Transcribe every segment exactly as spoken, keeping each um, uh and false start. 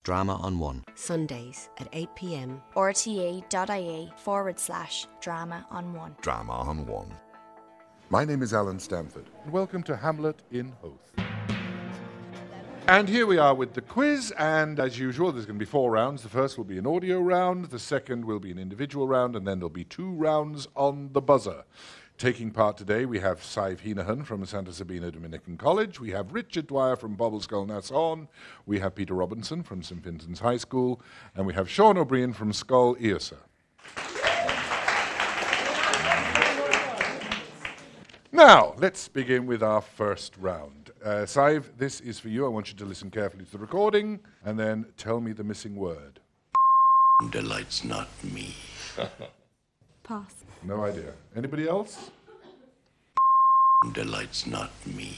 Drama on One. Sundays at eight p.m. rte.ie forward slash drama on one. Drama on One. My name is Alan Stamford, and welcome to Hamlet in Hoath. And here we are with the quiz, and as usual, there's going to be four rounds. The first will be an audio round, the second will be an individual round, and then there'll be two rounds on the buzzer. Taking part today, we have Sive Heenahan from Santa Sabina Dominican College, we have Richard Dwyer from Bobbleskull Nassau, we have Peter Robinson from St Vincent's High School, and we have Sean O'Brien from Scoil Iorsa. Now, let's begin with our first round. Uh, Sive, this is for you. I want you to listen carefully to the recording, and then tell me the missing word. Delights not me. Pass. No idea. Anybody else? Delights not me.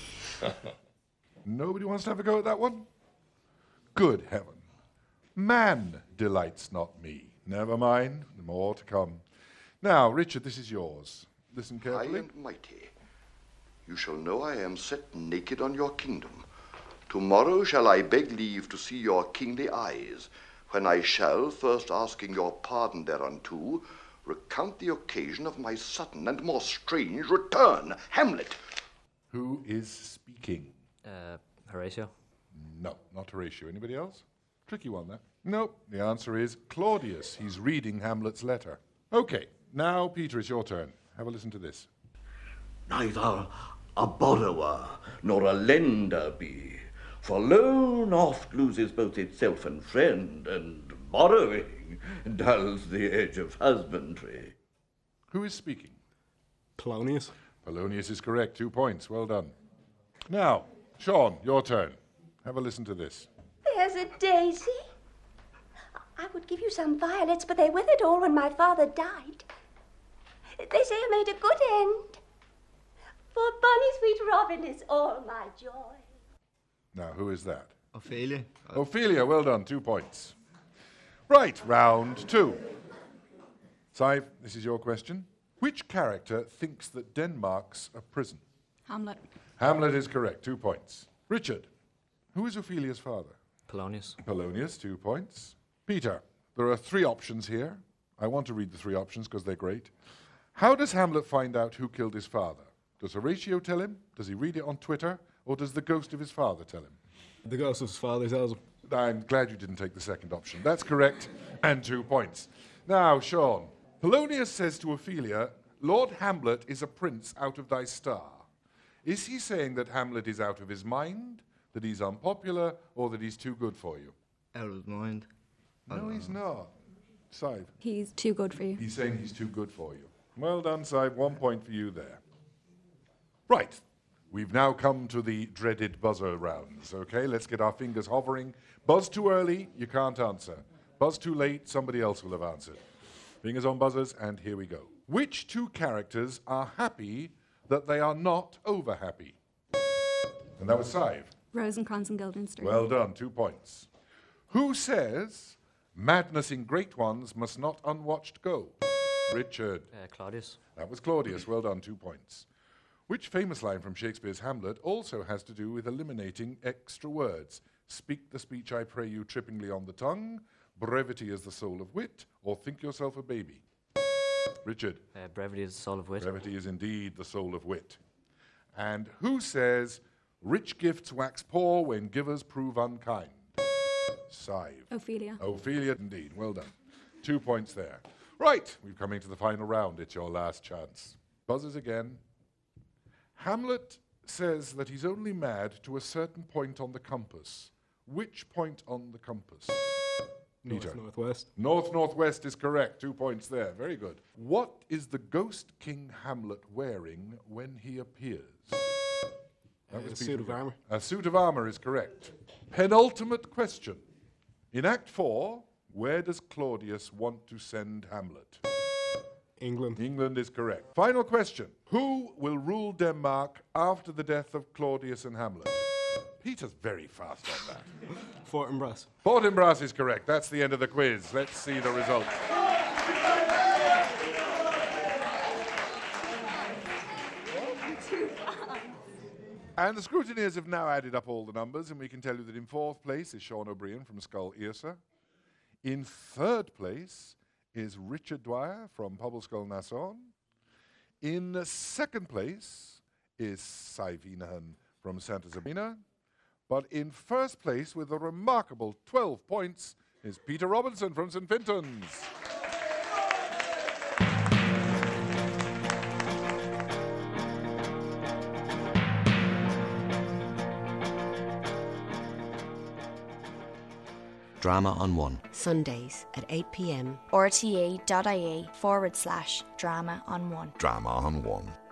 Nobody wants to have a go at that one? Good heaven. Man delights not me. Never mind, more to come. Now, Richard, this is yours. Listen carefully. High and mighty, you shall know I am set naked on your kingdom. Tomorrow shall I beg leave to see your kingly eyes, when I shall, first asking your pardon thereunto, recount the occasion of my sudden and more strange return. Hamlet. Who is speaking? Uh, Horatio. No, not Horatio. Anybody else? Tricky one, that. Nope. The answer is Claudius. He's reading Hamlet's letter. Okay, now, Peter, it's your turn. Have a listen to this. Neither a borrower nor a lender be, for loan oft loses both itself and friend, and borrowing dulls the edge of husbandry. Who is speaking? Polonius. Polonius is correct. Two points. Well done. Now, Sean, your turn. Have a listen to this. There's a daisy. I would give you some violets, but they withered all when my father died. They say I made a good end. For bonny sweet Robin is all my joy. Now, who is that? Ophelia. Ophelia, well done. Two points. Right, round two. Sive, this is your question. Which character thinks that Denmark's a prison? Hamlet. Hamlet is correct. Two points. Richard, who is Ophelia's father? Polonius. Polonius, two points. Peter, there are three options here. I want to read the three options because they're great. How does Hamlet find out who killed his father? Does Horatio tell him? Does he read it on Twitter? Or does the ghost of his father tell him? The ghost of his father tells him. I'm glad you didn't take the second option. That's correct, and two points. Now, Sean, Polonius says to Ophelia, Lord Hamlet is a prince out of thy star. Is he saying that Hamlet is out of his mind, that he's unpopular, or that he's too good for you? Out of his mind. No, he's not. Sive. He's too good for you. He's saying he's too good for you. Well done, Sive. One point for you there. Right. We've now come to the dreaded buzzer rounds. Okay, let's get our fingers hovering. Buzz too early, you can't answer. Buzz too late, somebody else will have answered. Fingers on buzzers, and here we go. Which two characters are happy that they are not over happy? And that was Sive. Rosencrantz and Guildenstern. Well done, two points. Who says madness in great ones must not unwatched go? Richard. Uh, Claudius. That was Claudius. Well done, two points. Which famous line from Shakespeare's Hamlet also has to do with eliminating extra words? Speak the speech, I pray you, trippingly on the tongue. Brevity is the soul of wit. Or think yourself a baby. Richard. Uh, brevity is the soul of wit. Brevity is indeed the soul of wit. And who says, rich gifts wax poor when givers prove unkind? Sive. Ophelia. Ophelia, indeed. Well done. Two points there. Right, we're coming to the final round. It's your last chance. Buzzers again. Hamlet says that he's only mad to a certain point on the compass. Which point on the compass? Peter. North, northwest. North, northwest is correct. Two points there. Very good. What is the ghost King Hamlet wearing when he appears? That A was suit Peter of again. armour. A suit of armour is correct. Penultimate question. In Act four, where does Claudius want to send Hamlet? England. England is correct. Final question. Who will rule Denmark after the death of Claudius and Hamlet? Peter's very fast on that. Fortinbras. Fortinbras is correct. That's the end of the quiz. Let's see the results. And the scrutineers have now added up all the numbers, and we can tell you that in fourth place is Sean O'Brien from Skull Aoife. In third place is Richard Dwyer from Pobble Skull Nassau. In second place is Cy Veenahan from Santa Sabina. But in first place, with a remarkable twelve points, is Peter Robinson from Saint Finton's. Drama on One. Sundays at eight p m. R T E dot I E forward slash drama on one. Drama on One.